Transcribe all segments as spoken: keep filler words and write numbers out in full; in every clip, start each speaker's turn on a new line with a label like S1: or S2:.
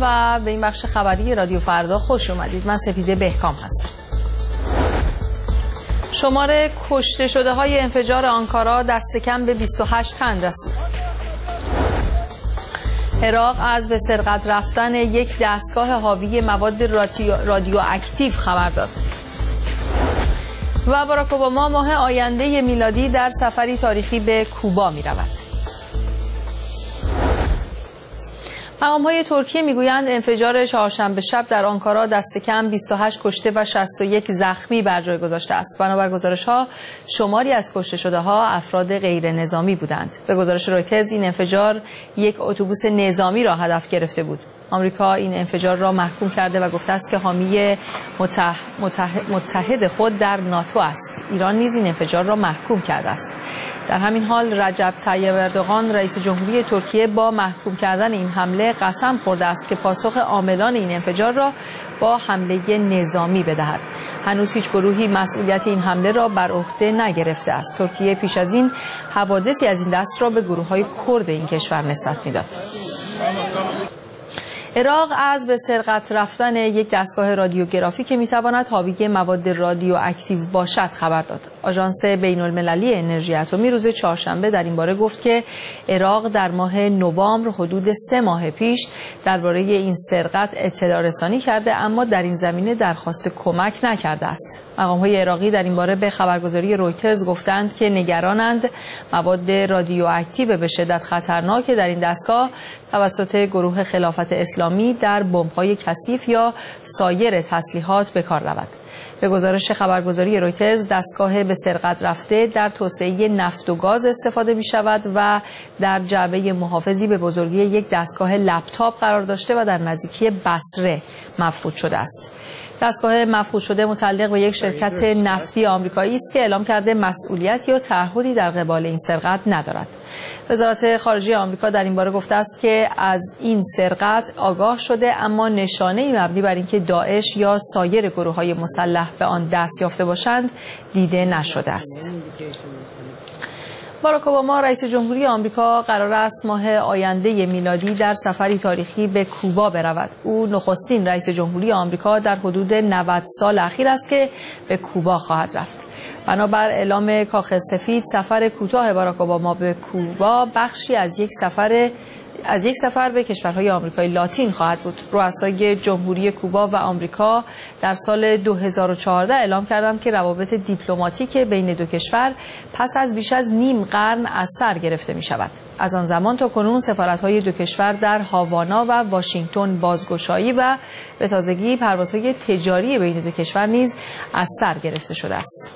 S1: و به این بخش خبری رادیو فردا خوش اومدید. من سپیده بهکام هستم. شمار کشته شده های انفجار آنکارا دست کم به بیست و هشت تن رسید. عراق از به سرقت رفتن یک دستگاه حاوی مواد رادیواکتیو خبر داد. و باراک اوباما ماه آینده میلادی در سفری تاریخی به کوبا می رود. مقام‌های ترکیه میگویند انفجار چهارشنبه شب در آنکارا دست کم بیست و هشت کشته و شصت و یک زخمی بر جای گذاشته است. بنابر گزارش‌ها شماری از کشته شده‌ها افراد غیر نظامی بودند. به گزارش رویترز این انفجار یک اتوبوس نظامی را هدف گرفته بود. آمریکا این انفجار را محکوم کرده و گفته است که حامی متح... متح... متحد خود در ناتو است. ایران نیز این انفجار را محکوم کرده است. در همین حال رجب طیب اردوغان رئیس جمهوری ترکیه با محکوم کردن این حمله قسم خورده است که پاسخ عاملان این انفجار را با حمله نظامی بدهد. هنوز هیچ گروهی مسئولیت این حمله را بر عهده نگرفته است. ترکیه پیش از این حوادثی از این دست را به گروه‌های کرد این کشور نسبت می‌داد. عراق از به سرقت رفتن یک دستگاه رادیوگرافی که میتواند حاوی مواد رادیواکتیو باشد خبر داد. آژانس بین‌المللی انرژی اتمی روز چهارشنبه در این باره گفت که عراق در ماه نوامبر حدود سه ماه پیش درباره این سرقت اطلاع رسانی کرده اما در این زمینه درخواست کمک نکرده است. مقام‌های عراقی در این باره به خبرگزاری رویترز گفتند که نگرانند مواد رادیواکتیو به شدت خطرناک در این دستگاه توسط گروه خلافت اسلامی در بمب‌های کثیف یا سایر تسلیحات به کار رود. به گزارش خبرگزاری رویترز دستگاه به سرقت رفته در توسعه نفت و گاز استفاده می شود و در جعبه محافظی به بزرگی یک دستگاه لپتاپ قرار داشته و در نزدیکی بصره مفقود شده است. دستگاه مفقود شده متعلق به یک شرکت نفتی آمریکایی است که اعلام کرده مسئولیت یا تعهدی در قبال این سرقت ندارد. وزارت خارجه آمریکا در این باره گفته است که از این سرقت آگاه شده اما نشانه‌ای مبنی بر اینکه داعش یا سایر گروه‌های مسلح به آن دست یافته باشند دیده نشده است. باراک اوباما رئیس جمهوری آمریکا قرار است ماه آینده میلادی در سفری تاریخی به کوبا برود. او نخستین رئیس جمهوری آمریکا در حدود نود سال اخیر است که به کوبا خواهد رفت. بنابر اعلام کاخ سفید سفر کوتاه باراک اوباما به کوبا بخشی از یک سفر از یک سفر به کشورهای آمریکای لاتین خواهد بود. رؤسای جمهوری کوبا و آمریکا در سال دو هزار و چهارده اعلام کردند که روابط دیپلماتیک بین دو کشور پس از بیش از نیم قرن از سر گرفته می شود. از آن زمان تا کنون سفارت‌های دو کشور در هاوانا و واشنگتن بازگشایی و به تازگی پروازهای تجاری بین دو کشور نیز از سر گرفته شده است.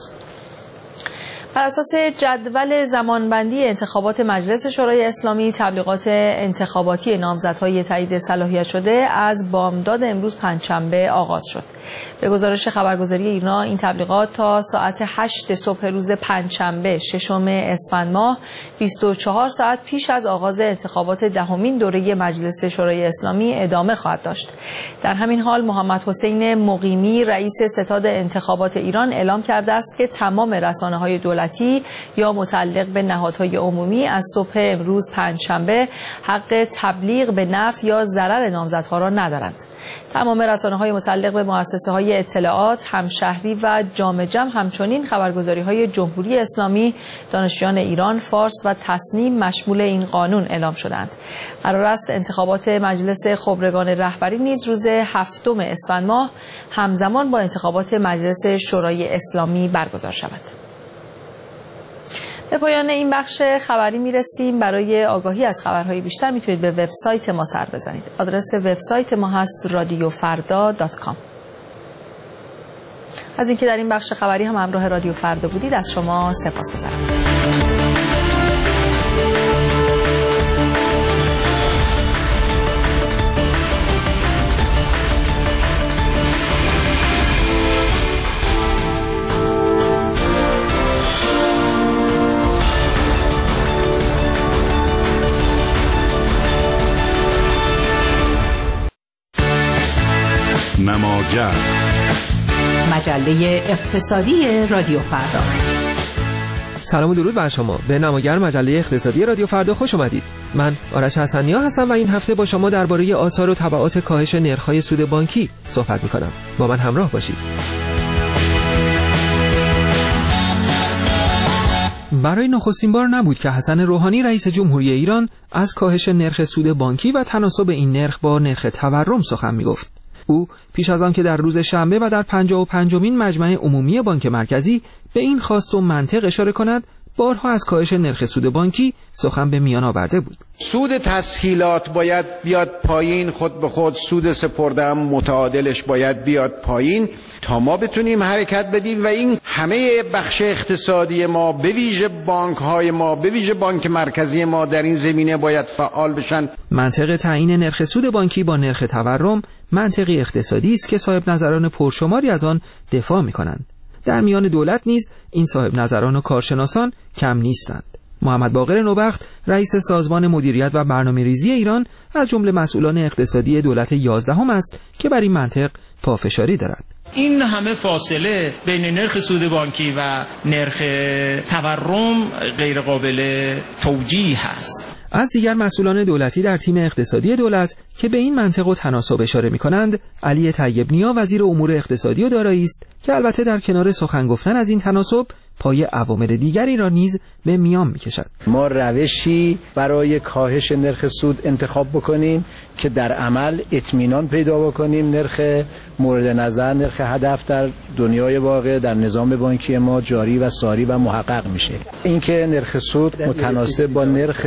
S1: بر اساس جدول زمانبندی انتخابات مجلس شورای اسلامی تبلیغات انتخاباتی نامزدهای تایید صلاحیت شده از بامداد امروز پنجشنبه آغاز شد. به گزارش خبرگزاری ایرنا این تبلیغات تا ساعت هشت صبح روز پنجشنبه ششم اسفند ماه بیست و چهار ساعت پیش از آغاز انتخابات دهمین دوره مجلس شورای اسلامی ادامه خواهد داشت. در همین حال محمد حسین مقیمی رئیس ستاد انتخابات ایران اعلام کرده است که تمام رسانه‌های دولتی یا متعلق به نهادهای عمومی از صبح امروز پنجشنبه حق تبلیغ به نفع یا ضرر نامزدها را ندارند. تمام رسانه‌های متعلق به مؤسسه‌های اطلاعات، همشهری و جامع جمع همچنین خبرگزاری‌های جمهوری اسلامی، دانشجویان ایران، فارس و تصنیم مشمول این قانون اعلام شدند. قرار است انتخابات مجلس خبرگان رهبری نیز روز هفتم اسفند ماه همزمان با انتخابات مجلس شورای اسلامی برگزار شود. به پایان این بخش خبری میرسیم. برای آگاهی از خبرهای بیشتر میتونید به وبسایت ما سر بزنید. آدرس وبسایت ما هست رادیو فردا دات کام. از اینکه در این بخش خبری هم همراه رادیو فردا بودید از شما سپاسگزارم.
S2: نماگر مجله اقتصادی رادیو فردا. سلام و درود بر شما. به نماگر مجله اقتصادی رادیو فردا خوش اومدید. من آرش حسنی‌ها هستم و این هفته با شما درباره آثار و تبعات کاهش نرخ‌های سود بانکی صحبت می‌کنم. با من همراه باشید. برای نخستین بار نبود که حسن روحانی رئیس جمهوری ایران از کاهش نرخ سود بانکی و تناسب این نرخ با نرخ تورم سخن می‌گفت. او پیش از آن که در روز شنبه و در پنجاه و پنجمین مجمع عمومی بانک مرکزی به این خواست و منطق اشاره کند، بارها از کاهش نرخ سود بانکی سخن به میان آورده بود.
S3: سود تسهیلات باید بیاد پایین، خود به خود سود سپرده هم متعادلش باید بیاد پایین تا ما بتونیم حرکت بدیم و این همه بخش اقتصادی ما به ویژه بانک های ما به ویژه بانک مرکزی ما در این زمینه باید فعال بشن.
S2: منطق تعیین نرخ سود بانکی با نرخ تورم منطقی اقتصادی است که صاحب نظران پرشماری از آن دفاع می‌کنند. در میان دولت نیز این صاحب نظران و کارشناسان کم نیستند. محمد باقر نوبخت رئیس سازمان مدیریت و برنامه‌ریزی ایران از جمله مسئولان اقتصادی دولت یازدهم است که بر این منطق پافشاری دارد.
S4: این همه فاصله بین نرخ سود بانکی و نرخ تورم غیر قابل توجیه است.
S2: از دیگر مسئولان دولتی در تیم اقتصادی دولت که به این منطق و تناسب اشاره می‌کنند، علی طیب نیا وزیر امور اقتصادی و دارایی است که البته در کنار سخن گفتن از این تناسب پای عوامل دیگری را نیز به میان می‌کشد.
S5: ما روشی برای کاهش نرخ سود انتخاب بکنیم که در عمل اطمینان پیدا بکنیم نرخ مورد نظر، نرخ هدف در دنیای واقع در نظام بانکی ما جاری و ساری و محقق میشه. اینکه نرخ سود متناسب با نرخ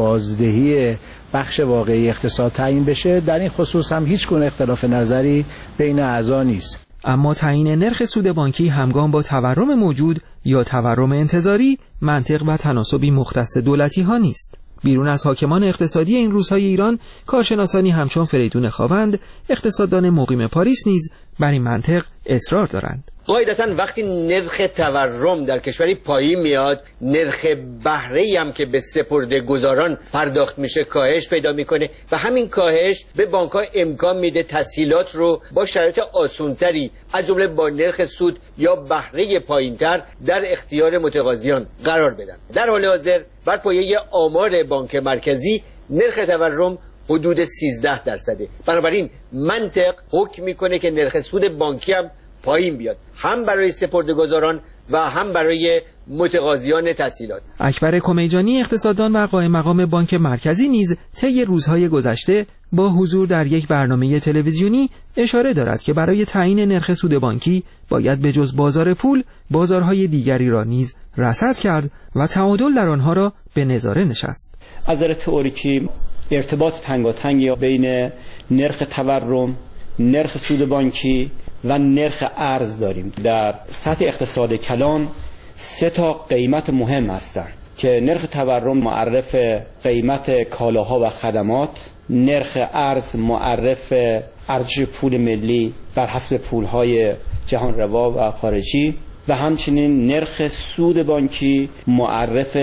S5: بازدهی بخش واقعی اقتصاد تعیین بشه، در این خصوص هم هیچ گونه اختلاف نظری بین اعضا نیست.
S2: اما تعیین نرخ سود بانکی همگام با تورم موجود یا تورم انتظاری منطق و تناسبی مختص دولتی ها نیست. بیرون از حاکمان اقتصادی این روزهای ایران، کارشناسانی همچون فریدون خاوند، اقتصاددان مقیم پاریس نیز بر این منطق اصرار دارند.
S6: قاعدتاً وقتی نرخ تورم در کشوری پایین میاد، نرخ بهره‌ای هم که به سپرده گذاران پرداخت میشه کاهش پیدا میکنه و همین کاهش به بانک‌ها امکان میده تسهیلات رو با شرایط آسان‌تری از جمله با نرخ سود یا بهره پایین‌تر در اختیار متقاضیان قرار بدن. در حال حاضر بر پایه آمار بانک مرکزی نرخ تورم حدود سیزده درصده. بنابراین منطق حکم میکنه که نرخ سود بانکی هم پایین بیاد، هم برای سپرده‌گذاران و هم برای متقاضیان تسهیلات.
S2: اکبر کمیجانی اقتصاددان و قائم مقام بانک مرکزی نیز طی روزهای گذشته با حضور در یک برنامه تلویزیونی اشاره دارد که برای تعیین نرخ سود بانکی باید به جز بازار پول بازارهای دیگری را نیز رصد کرد و تعادل در آنها را به نظاره نشست.
S7: از نظر تئوریکی ارتباط تنگاتنگی بین نرخ تورم، نرخ سود بانکی و نرخ ارز داریم. در سطح اقتصاد کلان سه تا قیمت مهم هستند که نرخ تورم معرف قیمت کالاها و خدمات، نرخ ارز معرف ارزش پول ملی بر حسب پولهای جهان روا و خارجی و همچنین نرخ سود بانکی معرف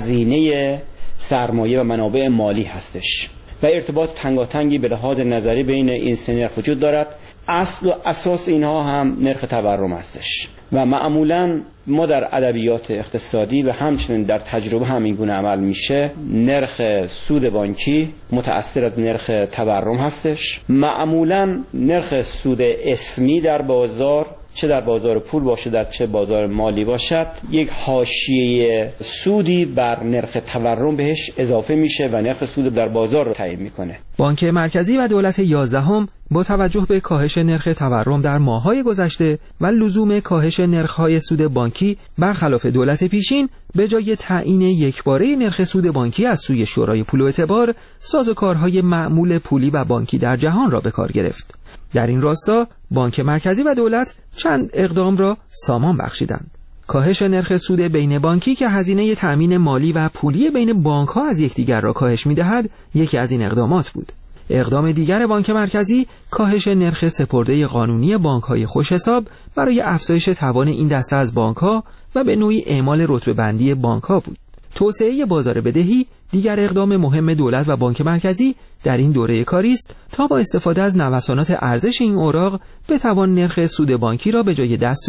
S7: هزینه سرمایه و منابع مالی هستش و ارتباط تنگاتنگی به لحاظ نظری بین این سه نرخ وجود دارد. اصل و اساس اینها هم نرخ تورم هستش و معمولا ما در ادبیات اقتصادی و همچنین در تجربه هم این گونه عمل میشه. نرخ سود بانکی متأثر از نرخ تورم هستش. معمولا نرخ سود اسمی در بازار، چه در بازار پول باشه در چه بازار مالی باشد، یک حاشیه سودی بر نرخ تورم بهش اضافه میشه و نرخ سود در بازار رو تعیین میکنه.
S2: بانک مرکزی و دولت یازدهم با توجه به کاهش نرخ تورم در ماه‌های گذشته و لزوم کاهش نرخ‌های سود بانکی برخلاف دولت پیشین، به جای تعیین یکباره نرخ سود بانکی از سوی شورای پول و اعتبار، سازوکارهای معمول پولی و بانکی در جهان را به کار گرفت. در این راستا بانک مرکزی و دولت چند اقدام را سامان بخشیدند. کاهش نرخ سود بین بانکی که هزینه تأمین مالی و پولی بین بانک‌ها از یکدیگر را کاهش می‌دهد، یکی از این اقدامات بود. اقدام دیگر بانک مرکزی کاهش نرخ سپرده قانونی بانک‌های خوش‌حساب برای افزایش توان این دسته از بانک‌ها و به نوعی اعمال رتبه بندی بانک‌ها بود. توسعه بازار بدهی دیگر اقدام مهم دولت و بانک مرکزی در این دوره کاری است تا با استفاده از نوسانات ارزش این اوراق بتوان نرخ سود بانکی را به جای دستوری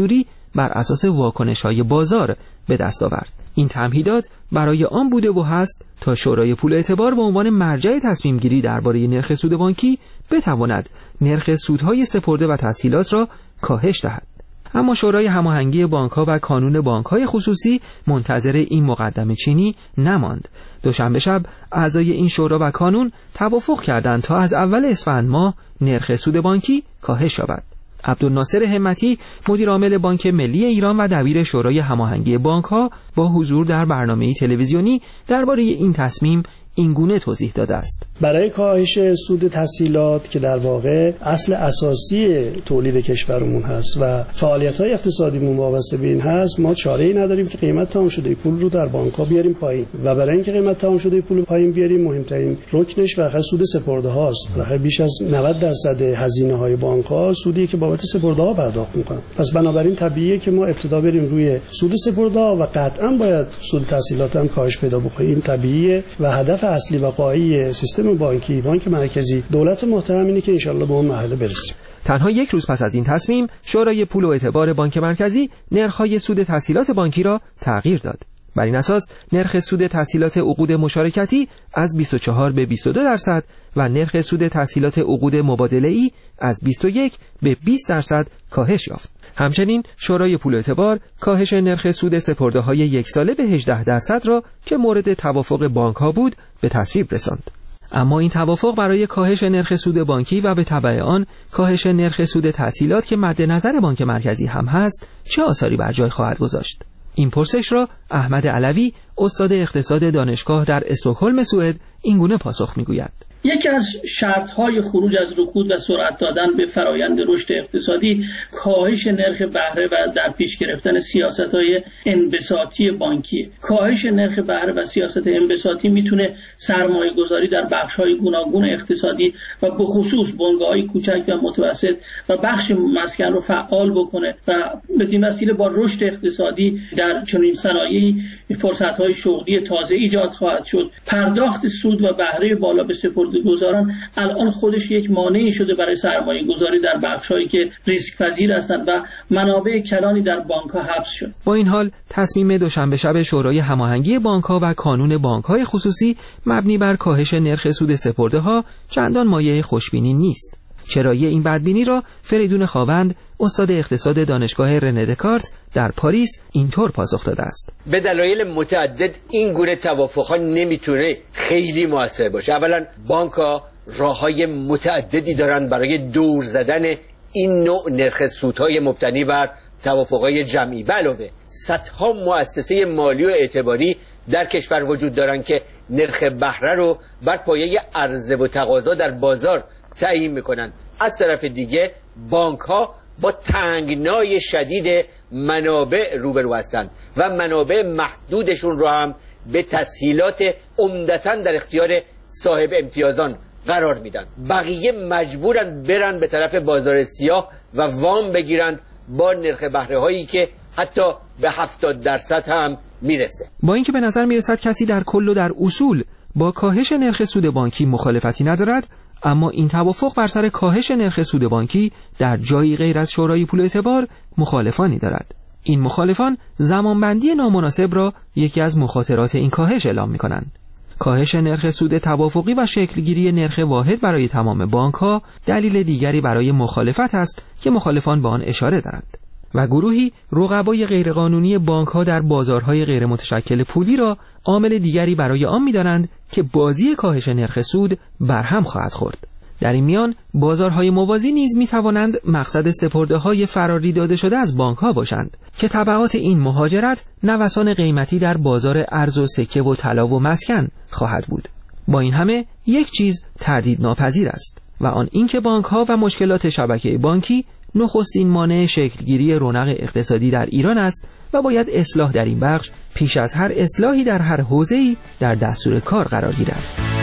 S2: بر اساس واکنش‌های بازار به دست آورد. این تمهیدات برای آن بوده و هست تا شورای پول اعتبار به عنوان مرجع تصمیم گیری درباره نرخ سود بانکی بتواند نرخ سودهای سپرده و تسهیلات را کاهش دهد. اما شورای هماهنگی بانک‌ها و کانون بانک‌های خصوصی منتظر این مقدمه چینی نماند. دوشنبه شب اعضای این شورا و کانون توافق کردند تا از اول اسفند ماه نرخ سود بانکی کاهش یابد. عبدالناصر همتی مدیر عامل بانک ملی ایران و دبیر شورای هماهنگی بانک‌ها با حضور در برنامه تلویزیونی درباره این تصمیم این گونه توضیح داده است.
S8: برای کاهش سود تسهیلات که در واقع اصل اساسی تولید کشورمون هست و فعالیت‌های اقتصادیمون وابسته به این هست، ما چاره‌ای نداریم که قیمت تمام شده پول رو در بانک‌ها بیاریم پایین و برای اینکه قیمت تمام شده پول پایین بیاریم مهمترین رکنش واقعا سود سپرده هاست. واقعا بیش از نود درصد هزینه‌های بانک‌ها سودی که بابت سپرده ها پرداخت می‌کنن. پس بنابراین طبیعیه که ما ابتدا بریم روی سود سپرده ها و قطعاً باید سود تسهیلات هم کاهش پیدا بکنه. این طبیعیه و هدف اصلی و پایی سیستم بانکی، بانک مرکزی، دولت محترم اینه که انشالله به اون مرحله برسیم.
S2: تنها یک روز پس از این تصمیم، شورای پول و اعتبار بانک مرکزی نرخ‌های سود تسهیلات بانکی را تغییر داد. بر این اساس نرخ سود تسهیلات عقود مشارکتی از بیست و چهار به بیست و دو درصد و نرخ سود تسهیلات عقود مبادله‌ای از بیست و یک به بیست درصد کاهش یافت. همچنین شورای پول و اعتبار کاهش نرخ سود سپرده‌های یک ساله به هجده درصد را که مورد توافق بانک‌ها بود به تصویب رساند. اما این توافق برای کاهش نرخ سود بانکی و به تبع آن کاهش نرخ سود تسهیلات که مد نظر بانک مرکزی هم هست چه آثاری بر جای خواهد گذاشت؟ این پرسش را احمد علوی استاد اقتصاد دانشگاه در استکهلم سوئد اینگونه پاسخ می‌گوید.
S9: یکی از شرط‌های خروج از رکود و سرعت دادن به فرایند رشد اقتصادی کاهش نرخ بهره و در پیش گرفتن سیاست‌های انبساطی بانکی. کاهش نرخ بهره و سیاست انبساطی میتونه سرمایه‌گذاری در بخش‌های گوناگون اقتصادی و به خصوص بنگاه‌های کوچک و متوسط و بخش مسکن رو فعال بکنه و بدین وسیله با رشد اقتصادی در چنین صنایعی فرصت‌های شغلی تازه ایجاد خواهد شد. پرداخت سود و بهره بالا به سپرده‌گذاران الان خودش یک مانعی شده برای سرمایه گذاری در بخش‌هایی که ریسک پذیر هستند و منابع کلانی در بانک‌ها حبس شد.
S2: با این حال تصمیم دوشنبه شب شورای هماهنگی بانک‌ها و کانون بانک‌های خصوصی مبنی بر کاهش نرخ سود سپرده‌ها چندان مایه خوشبینی نیست. چرایی این بدبینی را فریدون خاوند استاد اقتصاد دانشگاه رنه دکارت در پاریس اینطور پاسخ داده است.
S6: به دلایل متعدد این گونه توافق‌ها نمیتونه خیلی موثر باشه. اولا بانک‌ها راه‌های متعددی دارن برای دور زدن این نوع نرخ سودهای مبتنی بر توافق‌های جمعی. به علاوه صدها مؤسسه مالی و اعتباری در کشور وجود دارن که نرخ بهره رو بر پایه عرضه و تقاضا در بازار تعیین میکنن. از طرف دیگه بانک ها با تنگنای شدید منابع روبرو هستند و منابع محدودشون رو هم به تسهیلات عمدتاً در اختیار صاحب امتیازان قرار میدن. بقیه مجبورن برن به طرف بازار سیاه و وام بگیرن با نرخ بهره هایی که حتی به هفتاد درصد هم میرسه.
S2: با اینکه به نظر میرسد کسی در کل و در اصول با کاهش نرخ سود بانکی مخالفتی ندارد، اما این توافق بر سر کاهش نرخ سود بانکی در جایی غیر از شورای پول اعتبار مخالفانی دارد. این مخالفان زمانبندی نامناسب را یکی از مخاطرات این کاهش اعلام می‌کنند. کاهش نرخ سود توافقی و شکلگیری نرخ واحد برای تمام بانک‌ها دلیل دیگری برای مخالفت است که مخالفان به آن اشاره دارند. و گروهی رقبای غیرقانونی بانک‌ها در بازارهای غیر متشکل پولی را عامل دیگری برای آن می‌دانند که بازی کاهش نرخ سود برهم خواهد خورد. در این میان بازارهای موازی نیز می‌توانند مقصد سپرده‌های فراری داده شده از بانک‌ها باشند که تبعات این مهاجرت نوسان قیمتی در بازار ارز و سکه و طلا و مسکن خواهد بود. با این همه یک چیز تردید ناپذیر است و آن اینکه بانک‌ها و مشکلات شبکه بانکی نخستین مانع شکلگیری رونق اقتصادی در ایران است و باید اصلاح در این بخش پیش از هر اصلاحی در هر حوزه‌ای در دستور کار قرار گیرد.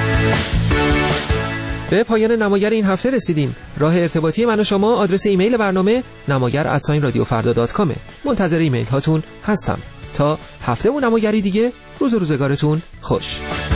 S2: به پایان نماگر این هفته رسیدیم. راه ارتباطی من و شما آدرس ایمیل برنامه نماگر ات رادیو فردا دات کام. منتظر ایمیل هاتون هستم. تا هفته و نماگری دیگه، روز و روزگارتون خوش.